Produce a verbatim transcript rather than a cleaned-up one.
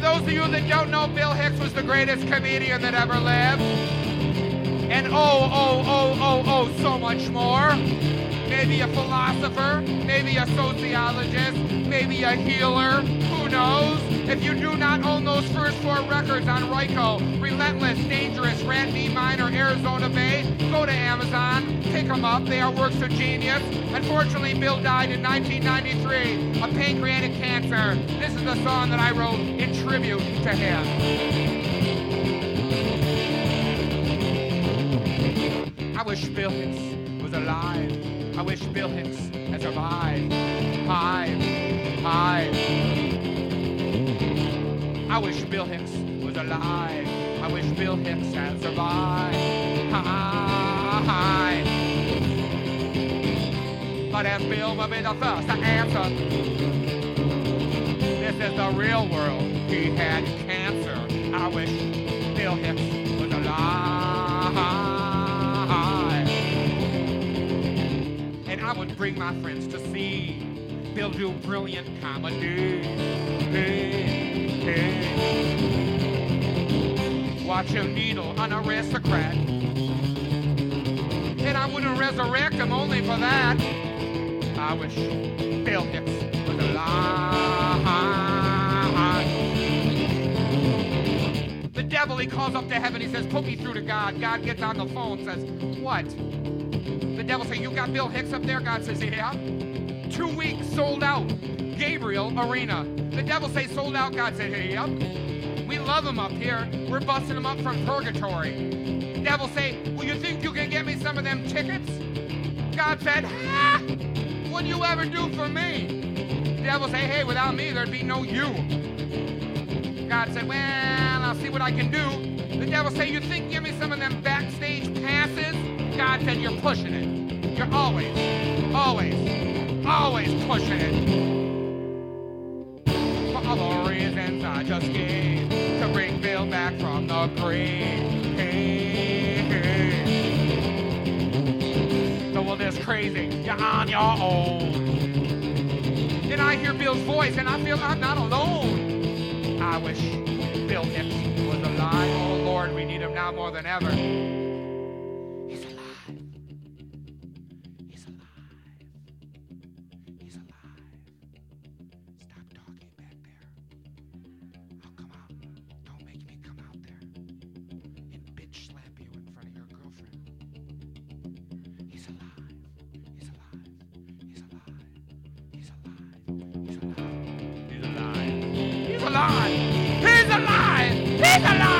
those of you that don't know, Bill Hicks was the greatest comedian that ever lived. And oh, oh, oh, oh, oh, so much more. Maybe a philosopher, maybe a sociologist, maybe a healer, who knows? If you do not own those first four records on Ryko, Relentless, Dangerous, Rat B Minor, Arizona Bay, go to Amazon, pick them up, they are works of genius. Unfortunately, Bill died in nineteen ninety-three of pancreatic cancer. This is the song that I wrote in tribute to him. I wish Bill Hicks was alive. I wish Bill Hicks had survived. Hi, hi. I wish Bill Hicks was alive. I wish Bill Hicks had survived. Hi. But as Bill will be the first to answer, this is the real world. He had cancer. I wish Bill Hicks was alive. And I would bring my friends to see Bill do brilliant comedy. Hey, hey. Watch him needle an aristocrat. And I wouldn't resurrect him only for that. I wish Bill Hicks was alive. The devil, he calls up to heaven, he says, put me through to God. God gets on the phone, says, what? The devil says, you got Bill Hicks up there? God says, yeah. Two weeks, sold out. Gabriel Arena. The devil says, sold out. God says, yep. We love him up here. We're busting him up from purgatory. The devil say, well, you think you can get me some of them tickets? God said, ha! What do you ever do for me? The devil say, hey, without me, there'd be no you. God said, well, I'll see what I can do. The devil say, you think give me some of them backstage passes? God said, you're pushing it. You're always, always, always pushing it. For all the reasons I just gave to bring Bill back from the grave. Hey, hey. So well, this crazy, you're on your own. And I hear Bill's voice and I feel I'm not alone. I wish Bill Hicks was alive. Oh Lord, we need him now more than ever. He's alive. He's alive. He's alive. Stop talking back there. I'll come out. Don't make me come out there and bitch slap you in front of your girlfriend. He's alive. He's alive. He's alive. He's alive. He's alive. He's alive. He's alive. He's alive. He's alive.